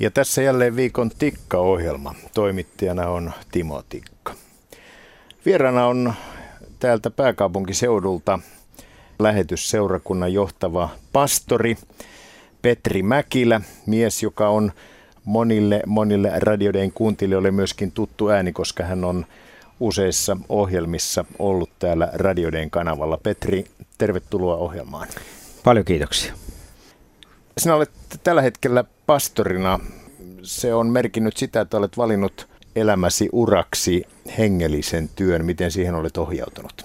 Ja tässä jälleen viikon Tikka-ohjelma. Toimittajana on Timo Tikka. Vieraana on täältä pääkaupunkiseudulta lähetysseurakunnan johtava pastori Petri Mäkilä, mies, joka on monille radioiden kuuntelijoille myöskin tuttu ääni, koska hän on useissa ohjelmissa ollut täällä radioiden kanavalla. Petri, tervetuloa ohjelmaan. Paljon kiitoksia. Sinä olet tällä hetkellä pastorina. Se on merkinnyt sitä, että olet valinnut elämäsi uraksi hengellisen työn. Miten siihen olet ohjautunut?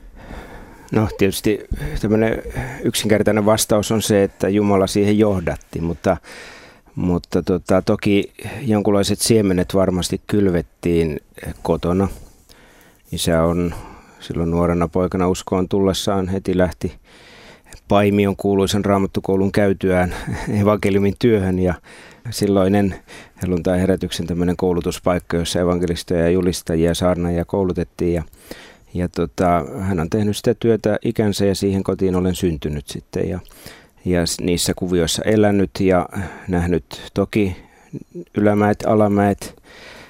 No tietysti tämmöinen yksinkertainen vastaus on se, että Jumala siihen johdatti, mutta toki jonkunlaiset siemenet varmasti kylvettiin kotona. Isä on silloin nuorena poikana uskoon tullessaan heti lähti Paimion kuuluisen raamattukoulun käytyään evankeliumin työhön ja silloinen helluntai-herätyksen tämmöinen koulutuspaikka, jossa evankelistoja ja julistajia ja saarnaajia koulutettiin ja hän on tehnyt sitä työtä ikänsä ja siihen kotiin olen syntynyt sitten ja niissä kuvioissa elänyt ja nähnyt toki ylämäet, alamäet,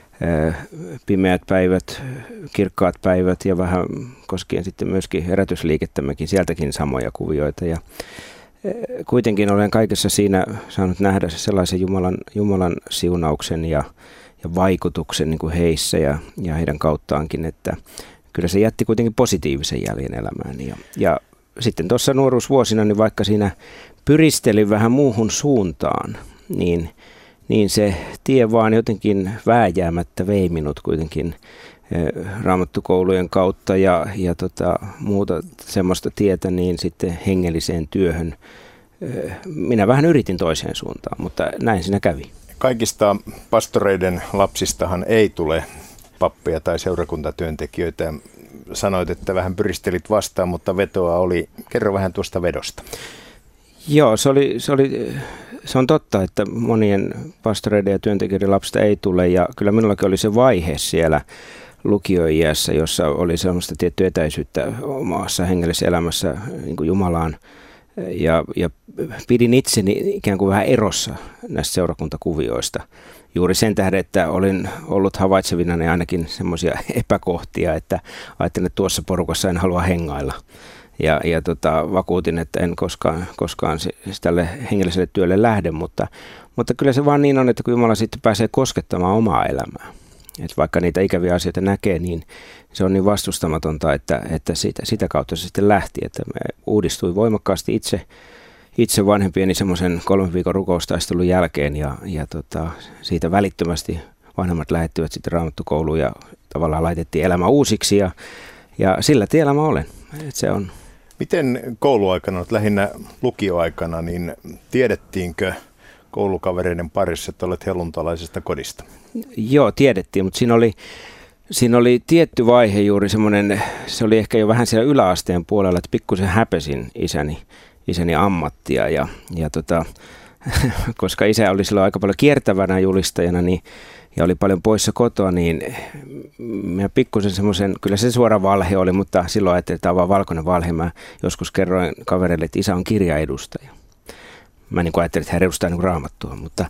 pimeät päivät, kirkkaat päivät ja vähän koskien sitten myöskin herätysliikettämmekin, sieltäkin samoja kuvioita. Ja kuitenkin olen kaikessa siinä saanut nähdä sellaisen Jumalan siunauksen ja vaikutuksen niin kuin heissä ja heidän kauttaankin, että kyllä se jätti kuitenkin positiivisen jäljen elämääni. Ja sitten tuossa nuoruusvuosina, niin vaikka siinä pyristelin vähän muuhun suuntaan, niin se tie vaan jotenkin vääjäämättä vei minut kuitenkin raamattukoulujen kautta ja muuta semmoista tietä niin sitten hengelliseen työhön. Minä vähän yritin toiseen suuntaan, mutta näin siinä kävi. Kaikista pastoreiden lapsistahan ei tule pappeja tai seurakuntatyöntekijöitä. Sanoit, että vähän pyristelit vastaan, mutta vetoa oli. Kerro vähän tuosta vedosta. Joo, se on totta, että monien pastoreiden ja työntekijöiden lapsista ei tule ja kyllä minullakin oli se vaihe siellä lukioiässä, jossa oli sellaista tiettyä etäisyyttä omassa hengellisessä elämässä niin kuin Jumalaan ja pidin itseni ikään kuin vähän erossa näistä seurakuntakuvioista. Juuri sen tähden, että olin ollut havaitsevinani ainakin semmoisia epäkohtia, että ajattelin, että tuossa porukassa en halua hengailla. Ja vakuutin, että en koskaan tälle hengelliselle työlle lähde, mutta kyllä se vaan niin on, että kun Jumala sitten pääsee koskettamaan omaa elämää, että vaikka niitä ikäviä asioita näkee, niin se on niin vastustamatonta, että sitä kautta se sitten lähti, että me uudistuin voimakkaasti itse vanhempieni semmoisen 3 viikon rukoustaistelun jälkeen ja siitä välittömästi vanhemmat lähettivät sitten raamattukouluun ja tavallaan laitettiin elämä uusiksi ja sillä tiellä mä olen, että se on. Miten kouluaikana, lähinnä lukioaikana, niin tiedettiinkö koulukavereiden parissa, että olet helluntalaisesta kodista? Joo, tiedettiin, mutta siinä oli tietty vaihe juuri semmoinen, se oli ehkä jo vähän siellä yläasteen puolella, että pikkusen häpesin isäni ammattia ja koska isä oli silloin aika paljon kiertävänä julistajana ja oli paljon poissa kotoa, niin minä pikkusen semmoisen, kyllä se suora valhe oli, mutta silloin ajattelin, että tämä on vaan valkoinen valhe. Mä joskus kerroin kavereille, että isä on kirjaedustaja. Mä niin kuin ajattelin, että hän edustaa niin raamattua, mutta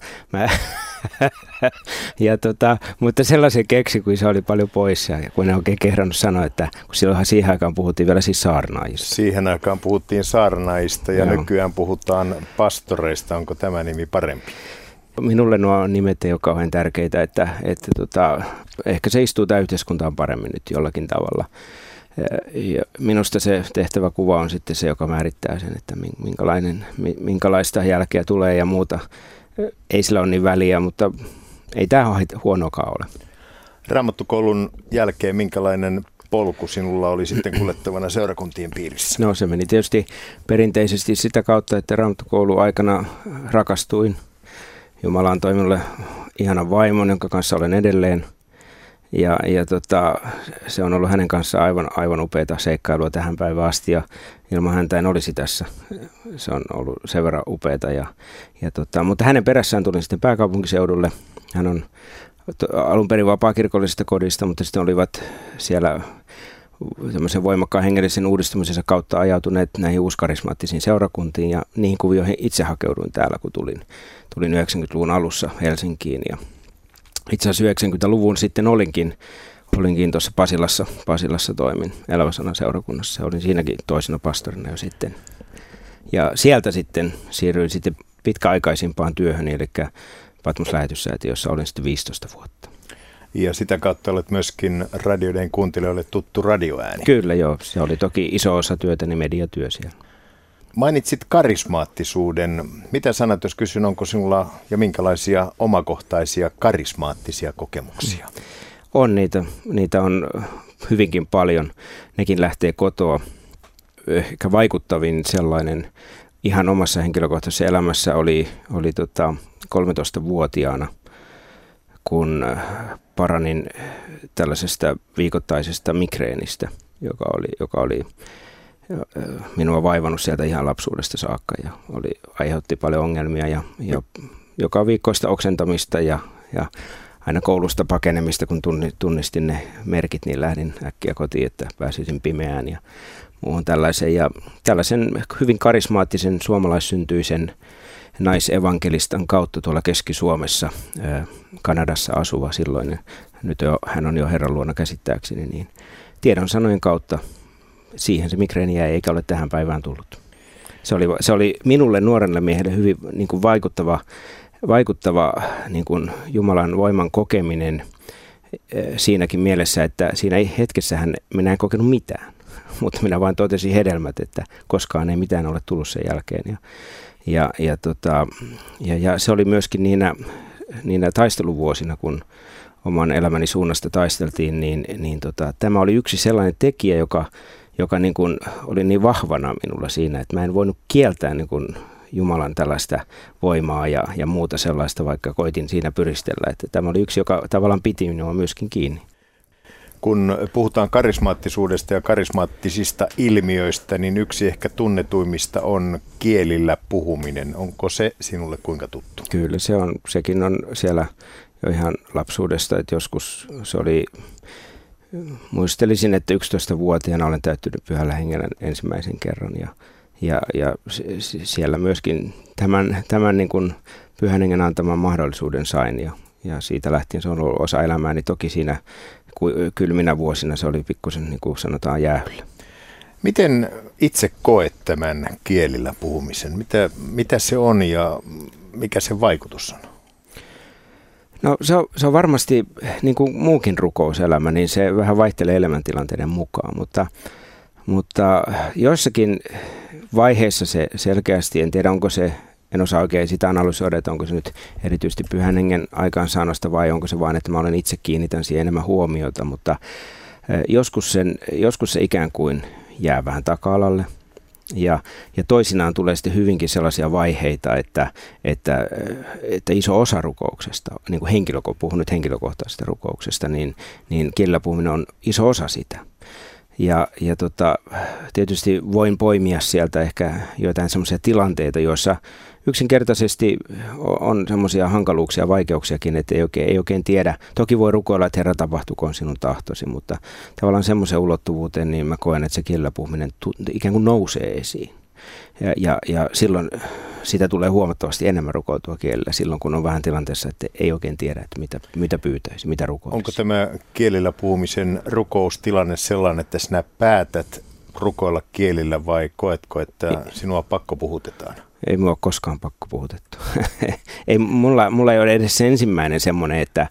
mutta sellaisen keksi, kun isä oli paljon poissa ja kun en oikein kehdannut sanoa, että kun silloinhan siihen aikaan puhuttiin vielä siis saarnaajista. Siihen aikaan puhuttiin saarnaajista ja nykyään puhutaan pastoreista. Onko tämä nimi parempi? Minulle nuo nimet ei ole kauhean tärkeitä, että ehkä se istuu tämä yhteiskuntaan paremmin nyt jollakin tavalla. Ja minusta se tehtäväkuva on sitten se, joka määrittää sen, että minkälaista jälkeä tulee ja muuta. Ei sillä ole niin väliä, mutta ei tämä huonokaan ole. Raamattukoulun jälkeen minkälainen polku sinulla oli sitten kuljettavana seurakuntien piirissä? No se meni tietysti perinteisesti sitä kautta, että raamattukoulun aikana rakastuin. Jumala antoi minulle ihanan vaimon, jonka kanssa olen edelleen. Ja se on ollut hänen kanssaan aivan upeata seikkailua tähän päivään asti ja ilman häntä en olisi tässä. Se on ollut sen verran upeata. Mutta hänen perässään tulin sitten pääkaupunkiseudulle. Hän on alun perin vapaakirkollisesta kodista, mutta sitten olivat siellä tämmöisen voimakkaan hengellisen uudistumisensa kautta ajautuneet näihin uuskarismaattisiin seurakuntiin ja niihin kuvioihin itse hakeuduin täällä, kun tulin 90-luvun alussa Helsinkiin. Ja itse asiassa 90-luvun sitten olinkin tuossa Pasilassa toimin Elävä Sana seurakunnassa. Olin siinäkin toisena pastorina jo sitten. Ja sieltä sitten siirryin sitten pitkäaikaisimpaan työhön, eli Patmos-lähetyssäätiössä olin sitten 15 vuotta. Ja sitä kautta olet myöskin radioiden kuuntelijoille tuttu radioääni. Kyllä joo, se oli toki iso osa työtäni, mediatyö siellä. Mainitsit karismaattisuuden. Mitä sanat, jos kysyn, onko sinulla ja minkälaisia omakohtaisia karismaattisia kokemuksia? On niitä on hyvinkin paljon. Nekin lähtee kotoa. Ehkä vaikuttavin sellainen ihan omassa henkilökohtaisessa elämässä oli 13-vuotiaana, kun paranin tällaisesta viikoittaisesta migreenistä, joka oli minua vaivannut sieltä ihan lapsuudesta saakka ja aiheutti paljon ongelmia ja joka viikkoista oksentamista ja aina koulusta pakenemista, kun tunnistin ne merkit, niin lähdin äkkiä kotiin, että pääsisin pimeään ja muuhun tällaiseen. Ja tällaisen hyvin karismaattisen suomalaissyntyisen naisevankelistan kautta tuolla Keski-Suomessa, Kanadassa asuva silloin, nyt hän on jo Herran luona käsittääkseni, niin tiedon sanojen kautta siihen se migreeni jäi eikä ole tähän päivään tullut. Se oli minulle nuorelle miehelle hyvin niin kuin vaikuttava niin kuin Jumalan voiman kokeminen siinäkin mielessä, että siinä hetkessähän minä en kokenut mitään, mutta minä vain totesin hedelmät, että koskaan ei mitään ole tullut sen jälkeen. Ja se oli myöskin niinä taisteluvuosina, kun oman elämäni suunnasta taisteltiin, niin tämä oli yksi sellainen tekijä, joka niin kuin oli niin vahvana minulla siinä, että mä en voinut kieltää niin kuin Jumalan tällaista voimaa ja muuta sellaista, vaikka koitin siinä pyristellä. Että tämä oli yksi, joka tavallaan piti minua myöskin kiinni. Kun puhutaan karismaattisuudesta ja karismaattisista ilmiöistä, niin yksi ehkä tunnetuimmista on kielillä puhuminen. Onko se sinulle kuinka tuttu? Kyllä, sekin on siellä jo ihan lapsuudesta, että joskus se oli, muistelisin, että 11-vuotiaana olen täyttynyt Pyhällä Hengellä ensimmäisen kerran ja siellä myöskin tämän niin kuin Pyhän Hengen antaman mahdollisuuden sain ja siitä lähtien se on ollut osa elämääni. Toki siinä kylminä vuosina se oli pikkusen, niin kuin sanotaan, jäähyllä. Miten itse koet tämän kielillä puhumisen? Mitä se on ja mikä sen vaikutus on? No se on varmasti, niin kuin muukin rukouselämä, niin se vähän vaihtelee elämäntilanteiden mukaan, mutta joissakin vaiheissa se selkeästi, en tiedä onko se, en osaa oikein sitä analysoida, että onko se nyt erityisesti Pyhän Hengen aikaansaannosta vai onko se vain, että mä olen itse kiinnitän siihen enemmän huomiota, mutta joskus se ikään kuin jää vähän taka-alalle. Ja toisinaan tulee sitten hyvinkin sellaisia vaiheita, että iso osa rukouksesta, niin kuin puhun nyt henkilökohtaisesta rukouksesta, niin kielellä puhuminen on iso osa sitä. Ja tietysti voin poimia sieltä ehkä jotain semmoisia tilanteita, joissa yksinkertaisesti on semmoisia hankaluuksia, vaikeuksiakin, että ei oikein tiedä. Toki voi rukoilla, että Herra, tapahtukoon sinun tahtosi, mutta tavallaan semmoisen ulottuvuuteen niin mä koen, että se kielellä puhuminen ikään kuin nousee esiin. Ja silloin sitä tulee huomattavasti enemmän rukoiltua kielellä silloin, kun on vähän tilanteessa, että ei oikein tiedä, että mitä pyytäisi, mitä rukoilisi. Onko tämä kielellä puhumisen rukoustilanne sellainen, että sinä päätät rukoilla kielillä vai koetko, että sinua pakko puhutetaan? Ei mua ole koskaan pakko puhutettu. Mulla ei ole edes ensimmäinen semmoinen, että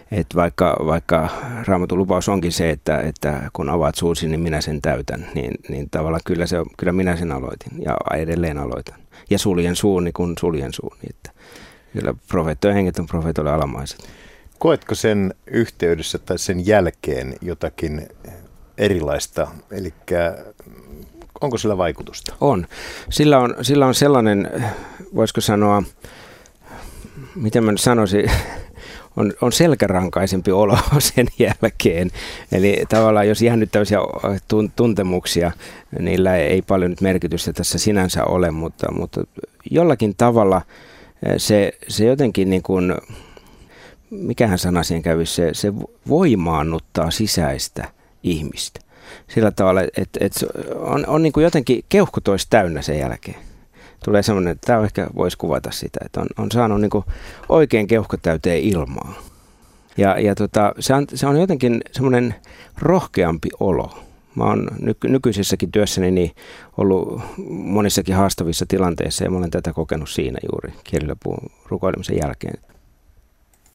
vaikka Raamatun lupaus onkin se, että kun avaat suusi, niin minä sen täytän, niin tavallaan kyllä minä sen aloitin ja edelleen aloitan. Ja suljen suuni, kun suljen suuni. Että kyllä profeettojen henget on profeetoille alamaiset. Koetko sen yhteydessä tai sen jälkeen jotakin erilaista, eli onko sillä vaikutusta? On. Sillä on sellainen, voisiko sanoa, miten mä nyt sanoisin, on selkärankaisempi olo sen jälkeen. Eli tavallaan jos jännittäviä tuntemuksia, niillä ei paljon nyt merkitystä tässä sinänsä ole, mutta jollakin tavalla se jotenkin niin kuin, mikähän sana siihen kävisi, se voimaannuttaa sisäistä ihmistä. sillä tavalla, että on niin kuin jotenkin keuhkotois täynnä sen jälkeen. Tulee semmoinen, että tämä ehkä voisi kuvata sitä, että on saanut niin kuin oikein keuhkotäyteen ilmaa. Ja se on jotenkin semmoinen rohkeampi olo. Mä oon nykyisessäkin työssäni niin ollut monissakin haastavissa tilanteissa ja mä olen tätä kokenut siinä juuri kielilepuun rukoilemisen jälkeen.